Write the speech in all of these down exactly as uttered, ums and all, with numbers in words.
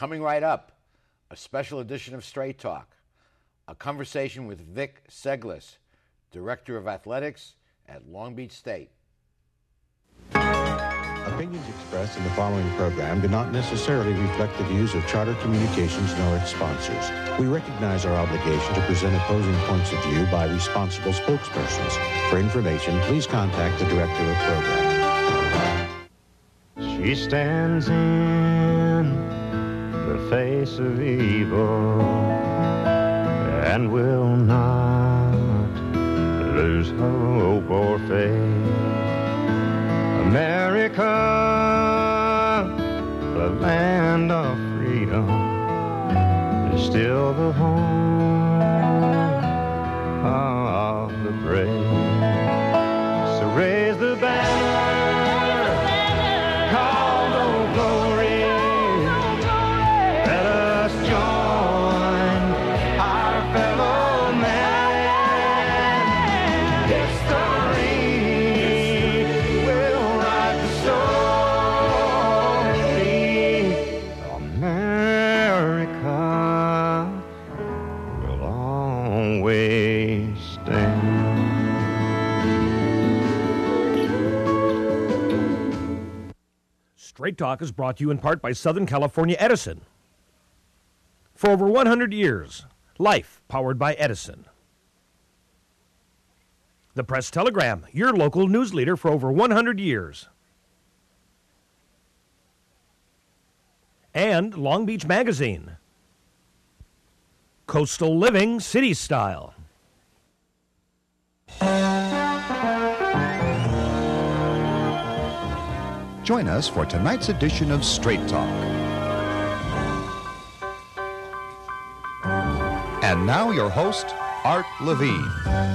Coming right up, a special edition of Straight Talk, a conversation with Vic Seglis, Director of Athletics at Long Beach State. Opinions expressed in the following program do not necessarily reflect the views of Charter Communications nor its sponsors. We recognize our obligation to present opposing points of view by responsible spokespersons. For information, please contact the Director of Program. She stands in the face of evil and will not lose hope or faith. America, the land of freedom, is still the home of the brave. So raise the banner, call Old Glory, let us join our fellow man. History will write the story. America will always stand. Straight Talk is brought to you in part by Southern California Edison. For over one hundred years, life powered by Edison. The Press Telegram, your local news leader for over one hundred years. And Long Beach Magazine. Coastal Living, City Style. Join us for tonight's edition of Straight Talk. And now your host, Art Levine.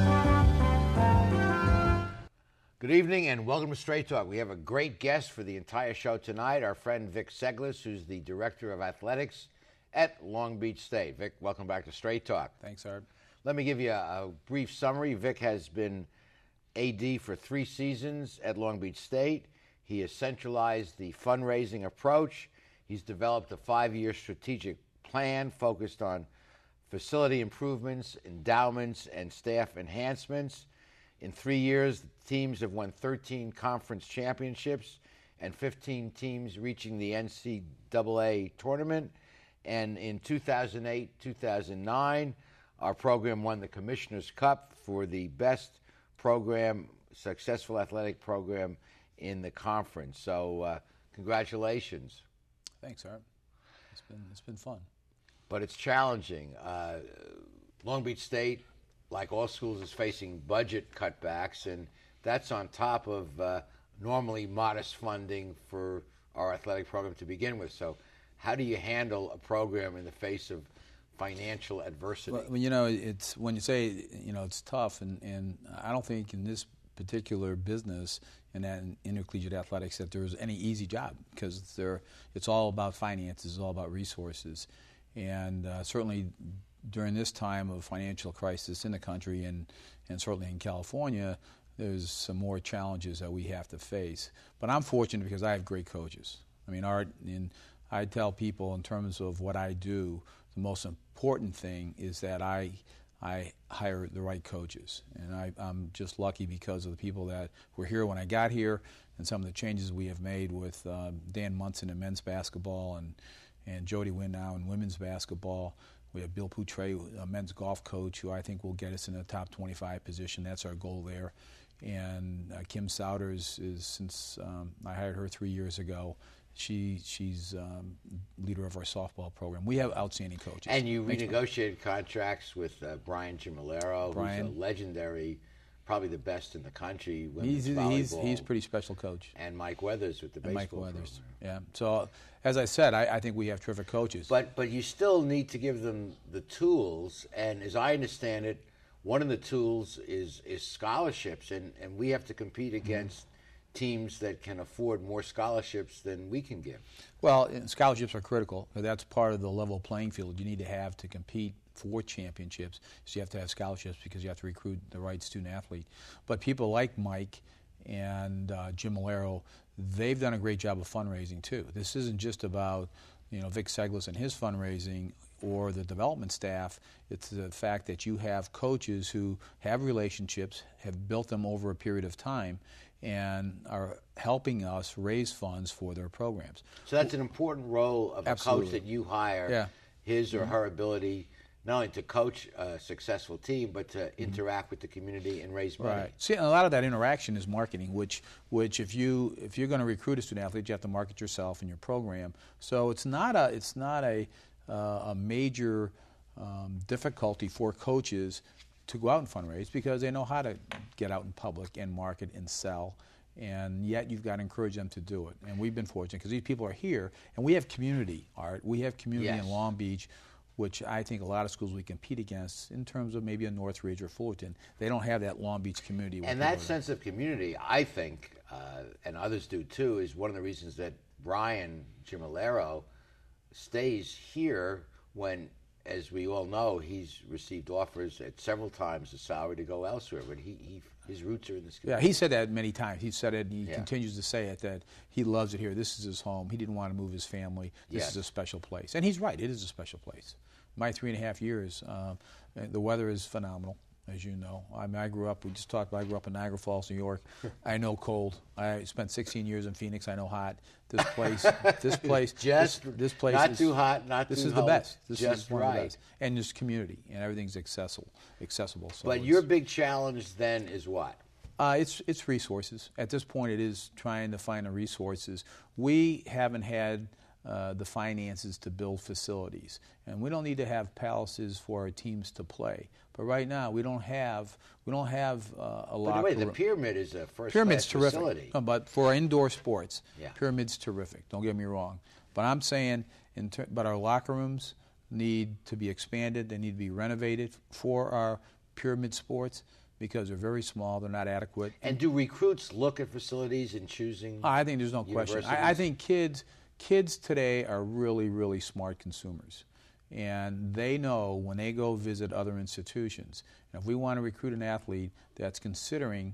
Good evening and welcome to Straight Talk. We have a great guest for the entire show tonight, our friend Vic Seglis, who's the Director of Athletics at Long Beach State. Vic, welcome back to Straight Talk. Thanks, Art. Let me give you a, a brief summary. Vic has been A D for three seasons at Long Beach State. He has centralized the fundraising approach. He's developed a five-year strategic plan focused on facility improvements, endowments, and staff enhancements. In three years, the teams have won thirteen conference championships and fifteen teams reaching the N C double A tournament. And in two thousand eight, two thousand nine, our program won the Commissioner's Cup for the best program, successful athletic program in the conference. So uh, congratulations. Thanks, Art. It's been, it's been fun. But it's challenging. Uh, Long Beach State, like all schools, is facing budget cutbacks, and that's on top of uh, normally modest funding for our athletic program to begin with. So how do you handle a program in the face of financial adversity? Well, you know, it's when you say, you know, it's tough, and, and I don't think in this particular business and in intercollegiate athletics that there's any easy job, because there, it's all about finances, it's all about resources. And uh, certainly during this time of financial crisis in the country and, and certainly in California, there's some more challenges that we have to face. But I'm fortunate because I have great coaches. I mean, Art, and I tell people in terms of what I do, the most important thing is that I I hire the right coaches. And I, I'm just lucky because of the people that were here when I got here and some of the changes we have made with uh, Dan Munson in men's basketball and, and Jody Wynn now in women's basketball. We have Bill Poutre, a men's golf coach, who I think will get us in the top twenty-five position. That's our goal there. And uh, Kim Souders is, since um, I hired her three years ago, She she's um, leader of our softball program. We have outstanding coaches. And you Thanks, renegotiated contracts with uh, Brian Gimolero, Brian. who's a legendary, probably the best in the country. He's he's volleyball, he's a pretty special coach. And Mike Weathers with the And baseball Mike Weathers, program. yeah. So as I said, I, I think we have terrific coaches. But but you still need to give them the tools. And as I understand it, one of the tools is is scholarships, and, and we have to compete against mm-hmm. teams that can afford more scholarships than we can give. Well, scholarships are critical. That's part of the level playing field you need to have to compete for championships. So you have to have scholarships because you have to recruit the right student athlete. But people like Mike and uh, Jim Malero, they've done a great job of fundraising too. This isn't just about you know, Vic Seglis and his fundraising or the development staff. It's the fact that you have coaches who have relationships, have built them over a period of time, and are helping us raise funds for their programs. So that's an important role of Absolutely. a coach that you hire, Yeah. his or her ability not only to coach a successful team, but to interact with the community and raise money. Right. See, and a lot of that interaction is marketing, which, which if you if you're going to recruit a student athlete, you have to market yourself and your program. So it's not a it's not a uh, a major um, difficulty for coaches to go out and fundraise because they know how to get out in public and market and sell. And yet you've got to encourage them to do it. And we've been fortunate because these people are here, and we have community, Art. We have community Yes. in Long Beach, which I think a lot of schools we compete against in terms of maybe a Northridge or Fullerton. They don't have that Long Beach community. where And people that are- sense of community, I think, uh, and others do too, is one of the reasons that Brian Chimolero stays here when, as we all know, he's received offers at several times the salary to go elsewhere. But he, he his roots are in this Yeah, community. he said that many times. He said it, and he Yeah. continues to say it, that he loves it here. This is his home. He didn't want to move his family. This Yes. is a special place. And he's right. It is a special place. My three and a half years, um, the weather is phenomenal, as you know. I mean, I grew up, we just talked about, I grew up in Niagara Falls, New York. I know cold. I spent sixteen years in Phoenix. I know hot. This place, this place, Just this, this place not is, too hot, not this too is the cold, best. This just is one of the right. best. And there's community, and everything's accessible. accessible. So But it's- your big challenge then is what? Uh, it's it's resources. At this point, it is trying to find the resources. We haven't had uh, the finances to build facilities, and we don't need to have palaces for our teams to play. But right now, we don't have we don't have uh, a By the locker way, the room. Pyramid is a first Pyramid's class terrific. facility. No, but for indoor sports, Yeah. Pyramid's terrific. Don't get me wrong. But I'm saying, in ter- but our locker rooms need to be expanded. They need to be renovated for our Pyramid sports because they're very small. They're not adequate. And do recruits look at facilities in choosing? I think there's no question. I, I universities? think kids kids today are really, really smart consumers. And they know when they go visit other institutions. And if we want to recruit an athlete that's considering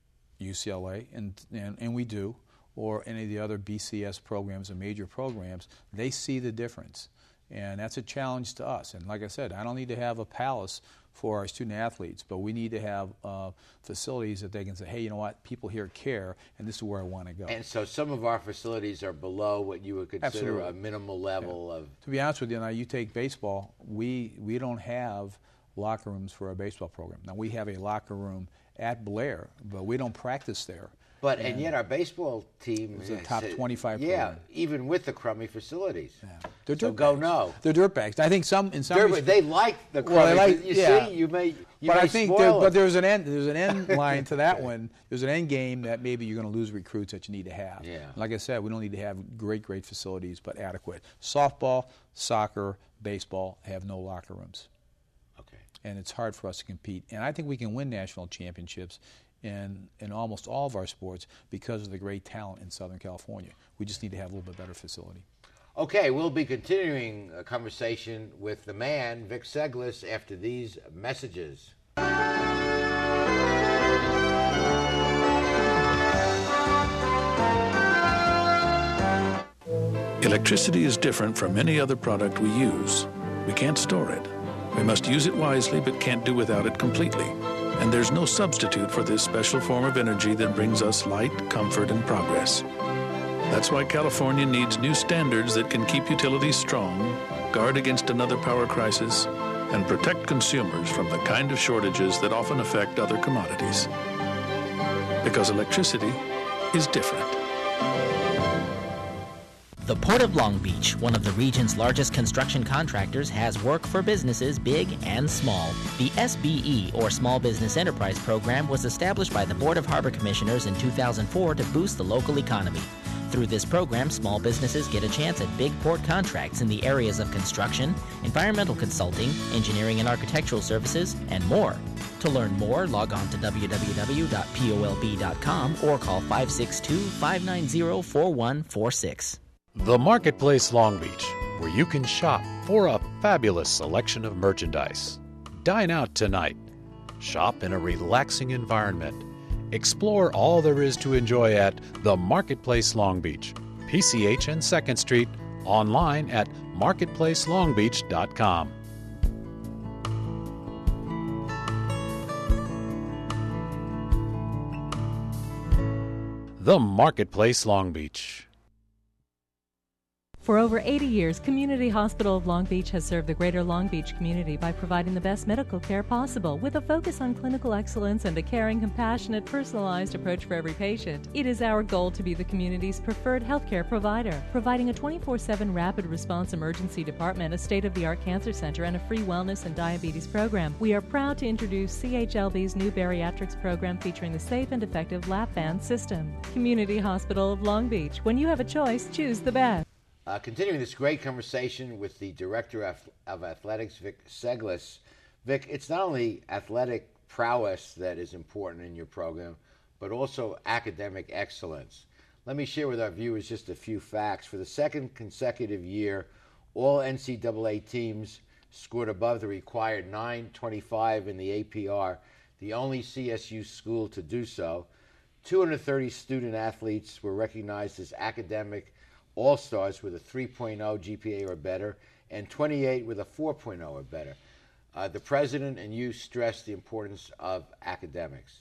U C L A, and, and, and we do, or any of the other B C S programs or major programs, they see the difference. And that's a challenge to us. And like I said, I don't need to have a palace for our student athletes, but we need to have uh, facilities that they can say, hey, you know what, people here care, and this is where I want to go. And so some of our facilities are below what you would consider Absolutely. a minimal level of. To be honest with you, now you take baseball, we we don't have locker rooms for our baseball program. Now we have a locker room at Blair, but we don't practice there. But and yet our baseball team It's a is top twenty-five Yeah, program. even with the crummy facilities. Yeah. They're So dirtbags. go no. They're dirtbags. I think some in some They're- respects- they like the crummy. Well, they like- you yeah. see, you may. You but may I think, spoil there, it. but there's an end. There's an end line to that one. There's an end game that maybe you're going to lose recruits that you need to have. Yeah. Like I said, we don't need to have great, great facilities, but adequate. Softball, soccer, baseball have no locker rooms, Okay. and it's hard for us to compete. And I think we can win national championships in in almost all of our sports because of the great talent in Southern California. We just need to have a little bit better facility. Okay, we'll be continuing a conversation with the man, Vic Seglis, after these messages. Electricity is different from any other product we use. We can't store it. We must use it wisely, but can't do without it completely. And there's no substitute for this special form of energy that brings us light, comfort, and progress. That's why California needs new standards that can keep utilities strong, guard against another power crisis, and protect consumers from the kind of shortages that often affect other commodities. Because electricity is different. The Port of Long Beach, one of the region's largest construction contractors, has work for businesses big and small. The S B E, or Small Business Enterprise Program, was established by the Board of Harbor Commissioners in two thousand four to boost the local economy. Through this program, small businesses get a chance at big port contracts in the areas of construction, environmental consulting, engineering and architectural services, and more. To learn more, log on to w w w dot p o l b dot com or call five six two, five nine zero, four one four six. The Marketplace Long Beach, where you can shop for a fabulous selection of merchandise. Dine out tonight. Shop in a relaxing environment. Explore all there is to enjoy at the Marketplace Long Beach, P C H and second Street, online at marketplace long beach dot com. The Marketplace Long Beach. For over eighty years, Community Hospital of Long Beach has served the greater Long Beach community by providing the best medical care possible with a focus on clinical excellence and a caring, compassionate, personalized approach for every patient. It is our goal to be the community's preferred healthcare provider, providing a twenty-four seven rapid response emergency department, a state-of-the-art cancer center, and a free wellness and diabetes program. We are proud to introduce C H L B's new bariatrics program featuring the safe and effective lap band system. Community Hospital of Long Beach. When you have a choice, choose the best. Uh, continuing this great conversation with the Director of, of Athletics, Vic Seglis. Vic, it's not only athletic prowess that is important in your program, but also academic excellence. Let me share with our viewers just a few facts. For the second consecutive year, all N C double A teams scored above the required nine twenty-five in the A P R, the only C S U school to do so. two hundred thirty student athletes were recognized as academic all-stars with a three point oh G P A or better, and twenty-eight with a four point oh or better. Uh, the president and you stressed the importance of academics.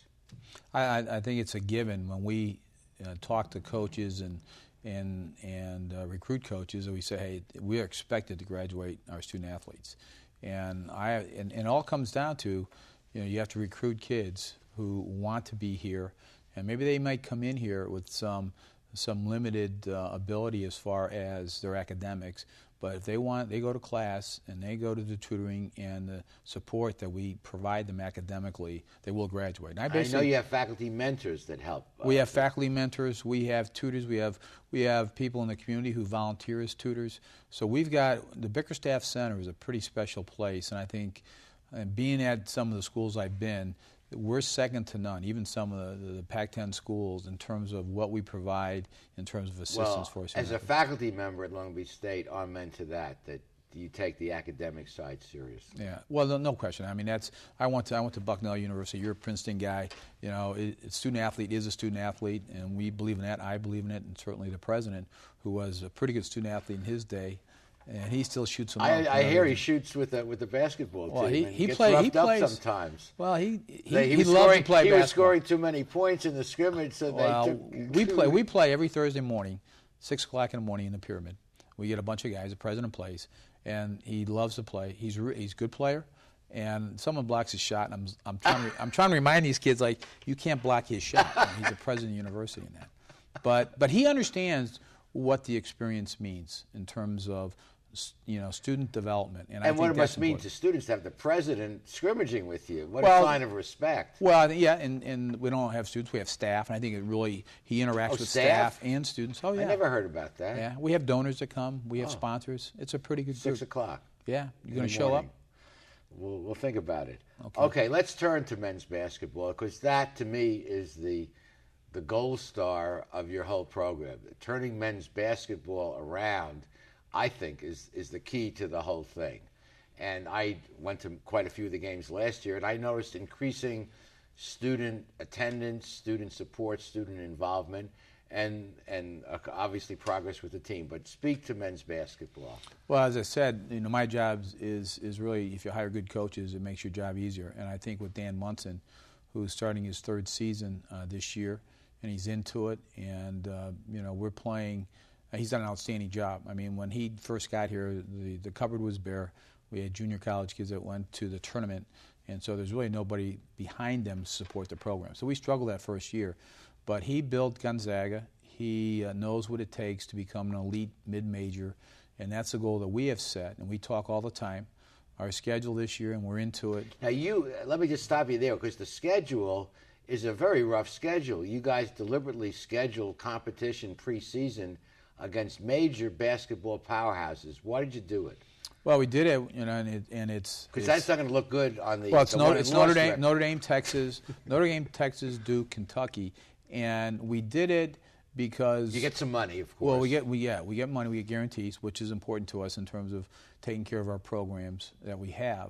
I, I think it's a given when we uh, talk to coaches and and and uh, recruit coaches, and we say, hey, we are expected to graduate our student athletes, and I and, and it all comes down to, you know, you have to recruit kids who want to be here, and maybe they might come in here with some. some limited uh, ability as far as their academics, but if they want, they go to class and they go to the tutoring and the support that we provide them academically, they will graduate. And I, I know you have faculty mentors that help. Uh, we have faculty mentors, we have tutors, we have we have people in the community who volunteer as tutors. So we've got, the Bickerstaff Center is a pretty special place, and I think uh, being at some of the schools I've been, we're second to none, even some of the, the Pac ten schools, in terms of what we provide in terms of assistance well, for us. As a faculty member at Long Beach State, amen to that, that you take the academic side seriously. Yeah, well, no, no question. I mean, that's, I went to, I went to Bucknell University. You're a Princeton guy. You know, a student athlete is a student athlete, and we believe in that. I believe in it, and certainly the president, who was a pretty good student athlete in his day, and he still shoots them. I, up, I you know, hear he shoots with the with the basketball well, team. He, and he, gets play, roughed he up plays sometimes. Well, he he, they, he, he loves scoring, to play he basketball. was scoring too many points in the scrimmage, so well, they took. we play we play every Thursday morning, six o'clock in the morning in the Pyramid. We get a bunch of guys. The president plays, and he loves to play. He's re, he's a good player, and someone blocks his shot, and I'm I'm trying to, I'm trying to remind these kids, like, you can't block his shot. I mean, he's the president of the university in that, but but he understands what the experience means in terms of, you know, student development. And, and I what think it that's must mean important. to students to have the president scrimmaging with you. What well, a sign of respect. Well, yeah, and, and we don't have students, we have staff, and I think it really, he interacts Oh, with staff? staff and students. Oh, yeah. I never heard about that. Yeah, we have donors that come, we have Oh. sponsors. It's a pretty good Six group. o'clock. Yeah, you're in going the to show up? morning. We'll, we'll think about it. Okay. Okay, let's turn to men's basketball, because that, to me, is the the gold star of your whole program. Turning men's basketball around, I think, is, is the key to the whole thing. And I went to quite a few of the games last year, and I noticed increasing student attendance, student support, student involvement, and and uh, obviously progress with the team. But speak to men's basketball. Well, as I said, you know, my job is is really, if you hire good coaches, it makes your job easier. And I think with Dan Munson, who's starting his third season uh, this year, and he's into it, and uh, you know, we're playing. Uh, he's done an outstanding job. I mean, when he first got here, the the cupboard was bare. We had junior college kids that went to the tournament, and so there's really nobody behind them to support the program. So we struggled that first year. But he built Gonzaga. He uh, knows what it takes to become an elite mid-major, and that's the goal that we have set, and we talk all the time. Our schedule this year, and we're into it. Now, you, let me just stop you there, because the schedule is a very rough schedule. You guys deliberately schedule competition preseason against major basketball powerhouses. Why did you do it? Well, we did it, you know, and, it, and it's because that's not going to look good on the. Well, it's, the Notre, it's Notre Dame, record. Notre Dame, Texas, Notre Dame, Texas, Duke, Kentucky, and we did it because you get some money, of course. Well, we get we yeah we get money, we get guarantees, which is important to us in terms of taking care of our programs that we have.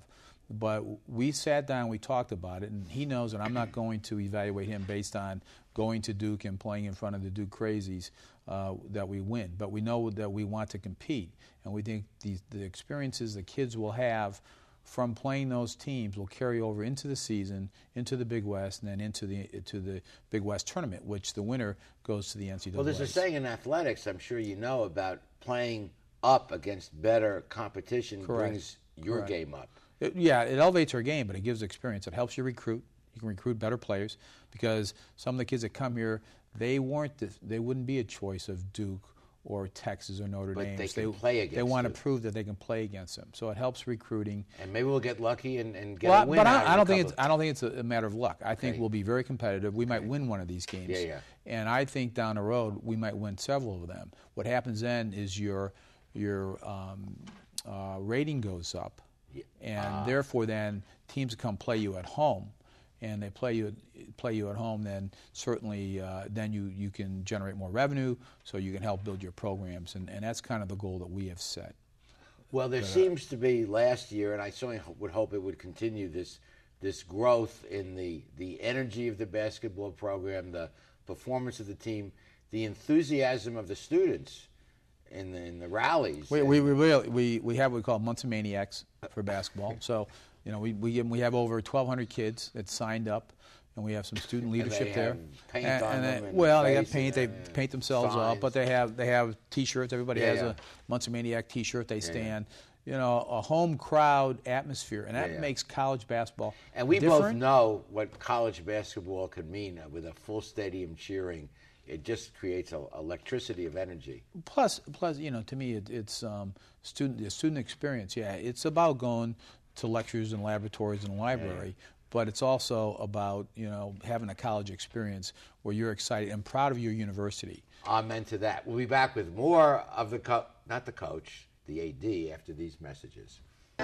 But we sat down, we talked about it, and he knows that I'm not going to evaluate him based on going to Duke and playing in front of the Duke Crazies uh, that we win. But we know that we want to compete, and we think the, the experiences the kids will have from playing those teams will carry over into the season, into the Big West, and then into the to the Big West tournament, which the winner goes to the N C double A. Well, there's a saying in athletics, I'm sure you know, about playing up against better competition. Correct. Brings your Correct. game up. It, yeah, it elevates our game, but it gives experience. It helps you recruit. You can recruit better players because some of the kids that come here, they weren't. The, they wouldn't be a choice of Duke or Texas or Notre But Dame. they can they, play against They want to Duke. prove that they can play against them. So it helps recruiting. And maybe we'll get lucky and, and get Well, a win but out I, I of don't a think couple it's. I don't think it's a, a matter of luck. I think Okay. we'll be very competitive. We might win one of these games. Yeah, yeah. And I think down the road we might win several of them. What happens then is your your um, uh, rating goes up, and Ah. therefore then teams come play you at home, and they play you play you at home. Then certainly uh, then you you can generate more revenue, so you can help build your programs, and, and that's kind of the goal that we have set. Well, there But, uh, seems to be last year, and I certainly ho- would hope it would continue this this growth in the the energy of the basketball program, the performance of the team, the enthusiasm of the students in the, in the rallies. We, we, we, really, we, we have what we call Months of Maniacs for basketball. So, you know, we, we, we have over twelve hundred kids that signed up, and we have some student And leadership they there. have paint and, on and them they, and well, they got face paint. They and, uh, paint themselves signs. up, but they have they have T-shirts. Everybody Yeah, has yeah. a Months of Maniac T-shirt. They yeah. stand. You know, a home crowd atmosphere, and that Yeah, yeah. makes college basketball And we different. both know what college basketball could mean uh, with a full stadium cheering. It just creates a electricity of energy. Plus, plus, you know, to me, it, it's um, student the student experience. Yeah, it's about going to lectures and laboratories and library, but it's also about you know having a college experience where you're excited and proud of your university. Amen to that. We'll be back with more of the co- not the coach, the A D, after these messages.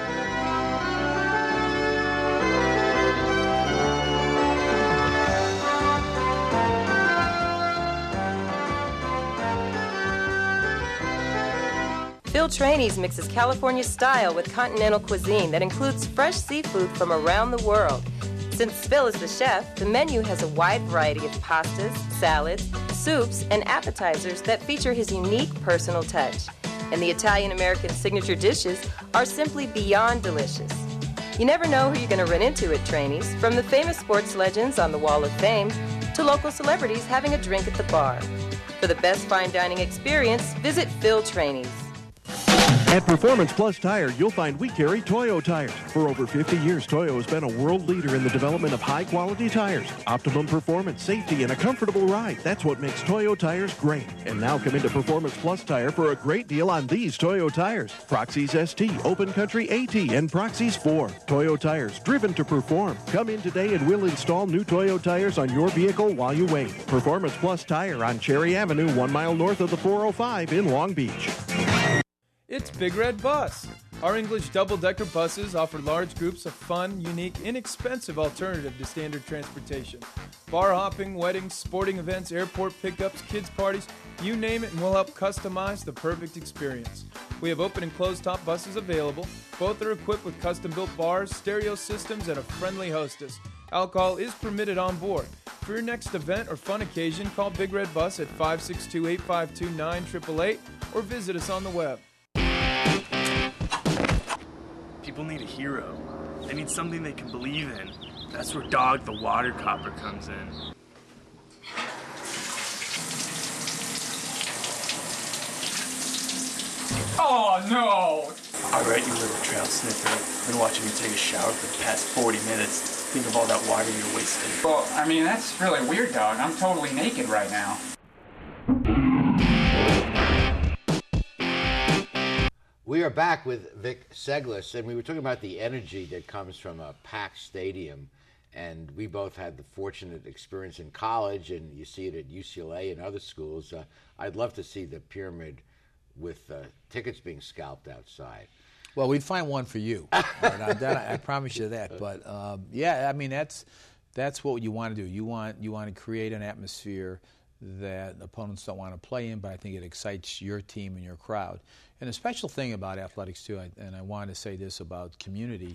Phil Trainees mixes California style with continental cuisine that includes fresh seafood from around the world. Since Phil is the chef, the menu has a wide variety of pastas, salads, soups, and appetizers that feature his unique personal touch. And the Italian-American signature dishes are simply beyond delicious. You never know who you're going to run into at Trainees, from the famous sports legends on the Wall of Fame to local celebrities having a drink at the bar. For the best fine dining experience, visit Phil Trainees. At Performance Plus Tire, you'll find we carry Toyo tires. For over fifty years, Toyo has been a world leader in the development of high-quality tires. Optimum performance, safety, and a comfortable ride. That's what makes Toyo tires great. And now come into Performance Plus Tire for a great deal on these Toyo tires. Proxys S T, Open Country AT, and Proxys four. Toyo tires, driven to perform. Come in today and we'll install new Toyo tires on your vehicle while you wait. Performance Plus Tire on Cherry Avenue, one mile north of the four oh five in Long Beach. It's Big Red Bus. Our English double-decker buses offer large groups a fun, unique, inexpensive alternative to standard transportation. Bar hopping, weddings, sporting events, airport pickups, kids' parties, you name it, and we'll help customize the perfect experience. We have open and closed-top buses available. Both are equipped with custom-built bars, stereo systems, and a friendly hostess. Alcohol is permitted on board. For your next event or fun occasion, call Big Red Bus at five six two, eight five two, nine eight eight eight or visit us on the web. People need a hero. They need something they can believe in. That's where Dog the Water Copper comes in. Oh, no! Alright, you little trail sniffer. I've been watching you take a shower for the past forty minutes. Think of all that water you're wasting. Well, I mean, that's really weird, Dog. I'm totally naked right now. We are back with Vic Seglis, and we were talking about the energy that comes from a packed stadium. And we both had the fortunate experience in college, and you see it at U C L A and other schools. Uh, I'd love to see the pyramid with uh, tickets being scalped outside. Well, we'd find one for you. Right, I, that, I promise you that. But um, yeah, I mean that's that's what you want to do. You want you want to create an atmosphere that opponents don't want to play in, but I think it excites your team and your crowd. And a special thing about athletics too, I, and I want to say this about community,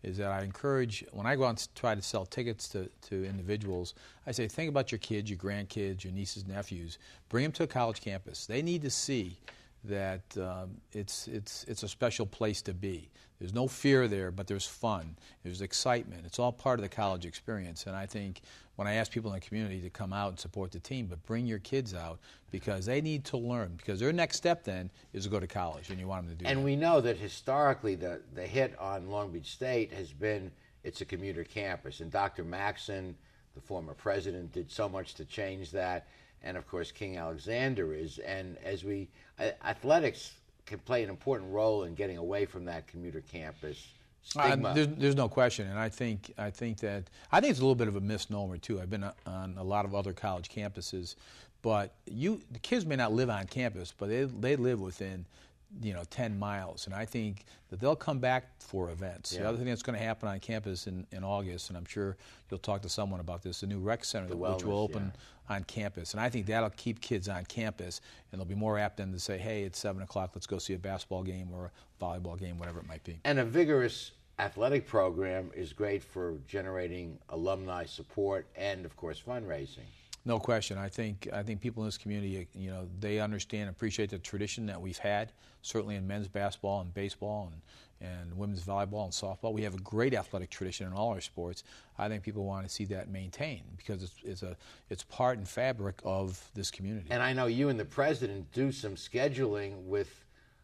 is that I encourage, when I go out and try to sell tickets to, to individuals, I say, think about your kids, your grandkids, your nieces, nephews. Bring them to a college campus. They need to see that um, it's, it's, it's a special place to be. There's no fear there, but there's fun. There's excitement. It's all part of the college experience. And I think when I ask people in the community to come out and support the team, but bring your kids out because they need to learn. Because their next step then is to go to college, and you want them to do and that. And we know that historically the, the hit on Long Beach State has been it's a commuter campus. And Doctor Maxson, the former president, did so much to change that. And, of course, King Alexander is. And as we uh, athletics can play an important role in getting away from that commuter campus stigma. Uh, there's, there's no question, and I think I think that I think it's a little bit of a misnomer too. I've been on a lot of other college campuses, but you the kids may not live on campus, but they they live within, you know, ten miles, and I think that they'll come back for events. Yeah. The other thing that's going to happen on campus in, in August, and I'm sure you'll talk to someone about this, the new rec center The which wellness, will open yeah. on campus, and I think that'll keep kids on campus, and they'll be more apt than to say, hey, it's seven o'clock, let's go see a basketball game or a volleyball game, whatever it might be. And a vigorous athletic program is great for generating alumni support and, of course, fundraising. No question. I think I think people in this community, you know, they understand and appreciate the tradition that we've had, certainly in men's basketball and baseball and, and women's volleyball and softball. We have a great athletic tradition in all our sports. I think people want to see that maintained because it's, it's, a, it's part and fabric of this community. And I know you and the president do some scheduling with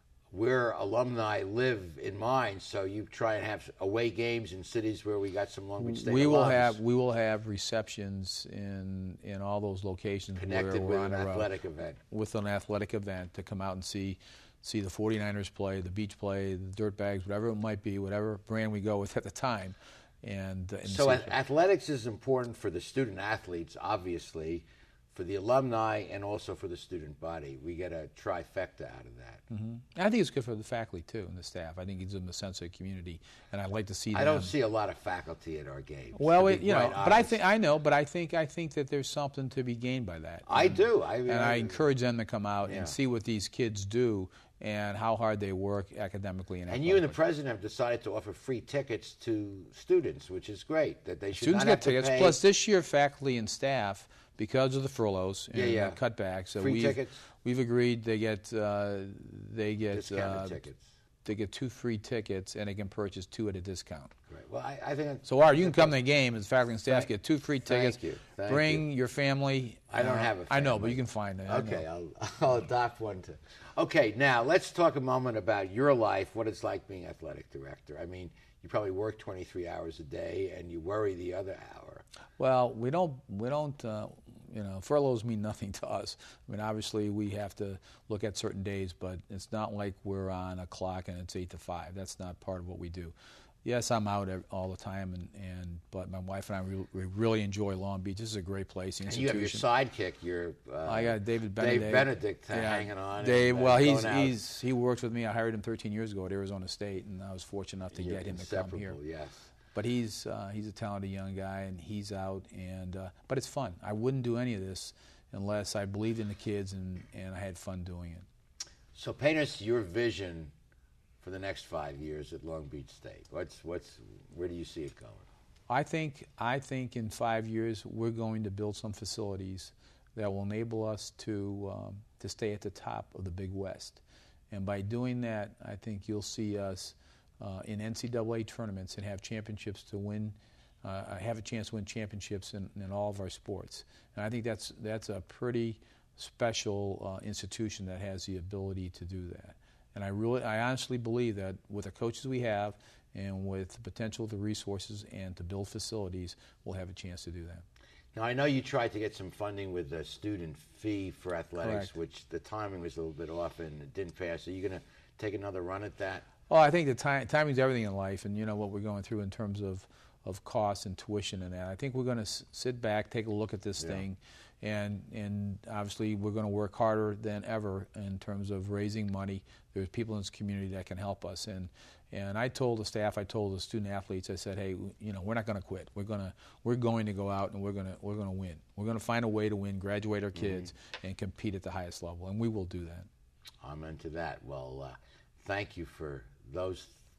where alumni live in mind, so you try and have away games in cities where we got some Long Beach State we will alums. have we will have receptions in in all those locations Connected where with we're an on a, athletic event. with an athletic event to come out and see see the forty-niners play, the Beach play, the Dirtbags, whatever it might be, whatever brand we go with at the time. And, uh, and so a- athletics is important for the student athletes, obviously, for the alumni, and also for the student body. We get a trifecta out of that. Mm-hmm. I think it's good for the faculty, too, and the staff. I think it gives them a sense of community, and I'd like to see them. I don't see a lot of faculty at our games. Well, to it, be you know, quite but I honest. think I know, but I think I think that there's something to be gained by that. I and, do. I, and I, I encourage them to come out Yeah. and see what these kids do and how hard they work academically and And you and the athletically. president have decided to offer free tickets to students, which is great. That they should Students not get have to tickets. pay. Plus, this year, faculty and staff, because of the furloughs and Yeah, yeah. the cutbacks, so Free we've, tickets? we've agreed they get uh, they get Discounted uh, tickets. they get two free tickets, and they can purchase two at a discount. Right. Well, I, I think. So, Art, you can come to the game as faculty and staff, Thank- get two free thank tickets. you. Thank Bring your family. I don't uh, have a I know, family. but you can find it. I Okay, know. I'll, I'll adopt one too. Okay, now let's talk a moment about your life, what it's like being athletic director. I mean, you probably work twenty-three hours a day, and you worry the other hour. Well, we don't, we don't, uh, you know, furloughs mean nothing to us. I mean, obviously, we have to look at certain days, but it's not like we're on a clock and it's eight to five. That's not part of what we do. Yes, I'm out ev- all the time, and, and but my wife and I re- we really enjoy Long Beach. This is a great place. The And you have your institution. sidekick, your uh, I got David Benedict. Dave Benedict uh, Yeah, hanging on. Dave, and, uh, well, he's going out. he's he works with me. I hired him thirteen years ago at Arizona State, and I was fortunate enough to You're get him to come here. inseparable, yes. But he's uh, he's a talented young guy, and he's out. And uh, but it's fun. I wouldn't do any of this unless I believed in the kids and, and I had fun doing it. So paint us your vision for the next five years at Long Beach State. What's what's where do you see it going? I think I think in five years we're going to build some facilities that will enable us to um, to stay at the top of the Big West, and by doing that, I think you'll see us uh, in N C double A tournaments and have championships to win. Uh, have a chance to win championships in, in all of our sports, and I think that's that's a pretty special uh, institution that has the ability to do that. And I really, I honestly believe that with the coaches we have and with the potential of the resources and to build facilities, we'll have a chance to do that. Now, I know you tried to get some funding with the student fee for athletics, Correct. which the timing was a little bit off and it didn't pass. Are you going to take another run at that? Well, I think the time, timing's everything in life, and you know what we're going through in terms of, of costs and tuition and that. I think we're going to s- sit back, take a look at this Yeah. thing, and and obviously we're going to work harder than ever in terms of raising money. There's people in this community that can help us, and and I told the staff, I told the student athletes, I said, hey, you know, we're not going to quit. We're going to we're going to go out and we're going to we're going to win. We're going to find a way to win, graduate our kids, Mm-hmm. and compete at the highest level, and we will do that. I'm into that. Well, uh, thank you for those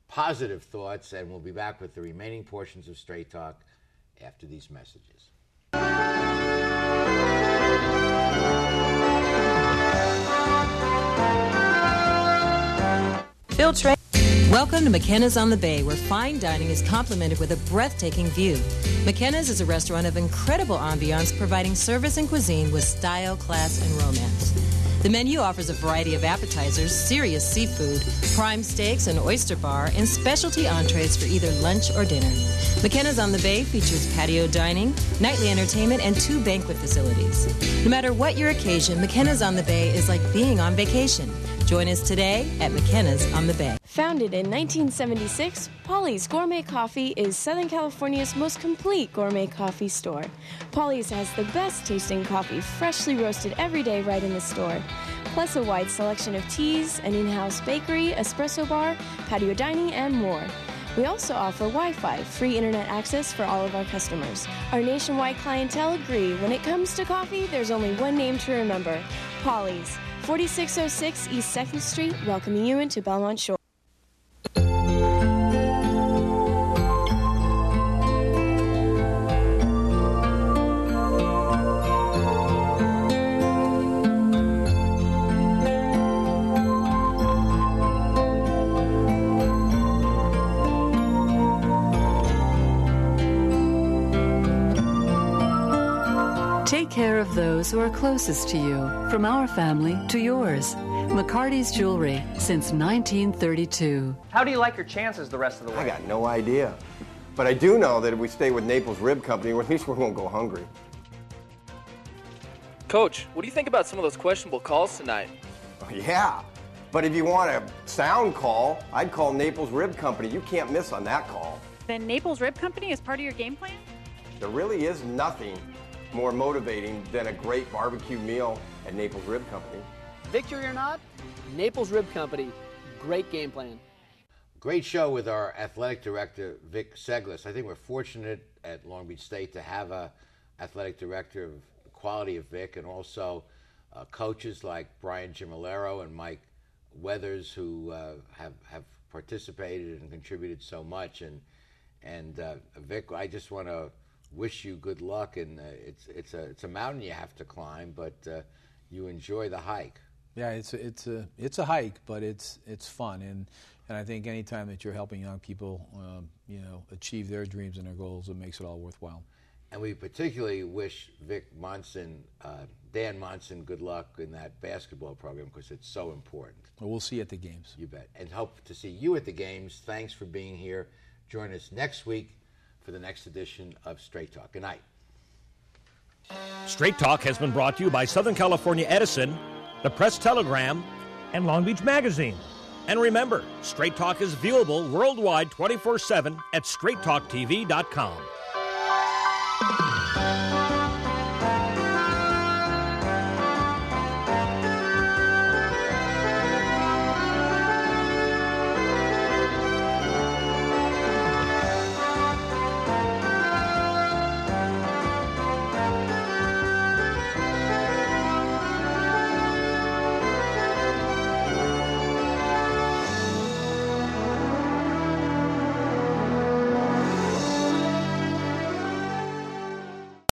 positive thoughts, and we'll be back with the remaining portions of Straight Talk after these messages. Phil Train. Welcome to McKenna's on the Bay, where fine dining is complemented with a breathtaking view. McKenna's is a restaurant of incredible ambiance, providing service and cuisine with style, class, and romance. The menu offers a variety of appetizers, serious seafood, prime steaks, an oyster bar, and specialty entrees for either lunch or dinner. McKenna's on the Bay features patio dining, nightly entertainment, and two banquet facilities. No matter what your occasion, McKenna's on the Bay is like being on vacation. Join us today at McKenna's on the Bay. Founded in nineteen seventy-six, Polly's Gourmet Coffee is Southern California's most complete gourmet coffee store. Polly's has the best tasting coffee, freshly roasted every day right in the store, plus a wide selection of teas, an in-house bakery, espresso bar, patio dining, and more. We also offer Wi-Fi, free internet access for all of our customers. Our nationwide clientele agree when it comes to coffee, there's only one name to remember, Polly's. forty-six oh six East second Street, welcoming you into Belmont Shore. Take care of those who are closest to you, from our family to yours. McCarty's Jewelry, since nineteen thirty-two. How do you like your chances the rest of the way? I got no idea. But I do know that if we stay with Naples Rib Company, at least we won't go hungry. Coach, what do you think about some of those questionable calls tonight? Yeah, but if you want a sound call, I'd call Naples Rib Company. You can't miss on that call. Then Naples Rib Company is part of your game plan? There really is nothing more motivating than a great barbecue meal at Naples Rib Company. Victory or not, Naples Rib Company, great game plan. Great show with our athletic director, Vic Seglis. I think we're fortunate at Long Beach State to have a athletic director of the quality of Vic, and also uh, coaches like Brian Gimolero and Mike Weathers, who uh, have, have participated and contributed so much. And, and uh, Vic, I just want to wish you good luck, and uh, it's it's a it's a mountain you have to climb, but uh, you enjoy the hike. Yeah, it's a, it's a it's a hike, but it's it's fun, and and I think anytime that you're helping young people, um, you know, achieve their dreams and their goals, it makes it all worthwhile. And we particularly wish Vic Monson, uh, Dan Monson, good luck in that basketball program, because it's so important. Well, we'll see you at the games. You bet, and hope to see you at the games. Thanks for being here. Join us next week for the next edition of Straight Talk. Good night. Straight Talk has been brought to you by Southern California Edison, the Press Telegram, and Long Beach Magazine. And remember, Straight Talk is viewable worldwide twenty-four seven at straight talk t v dot com.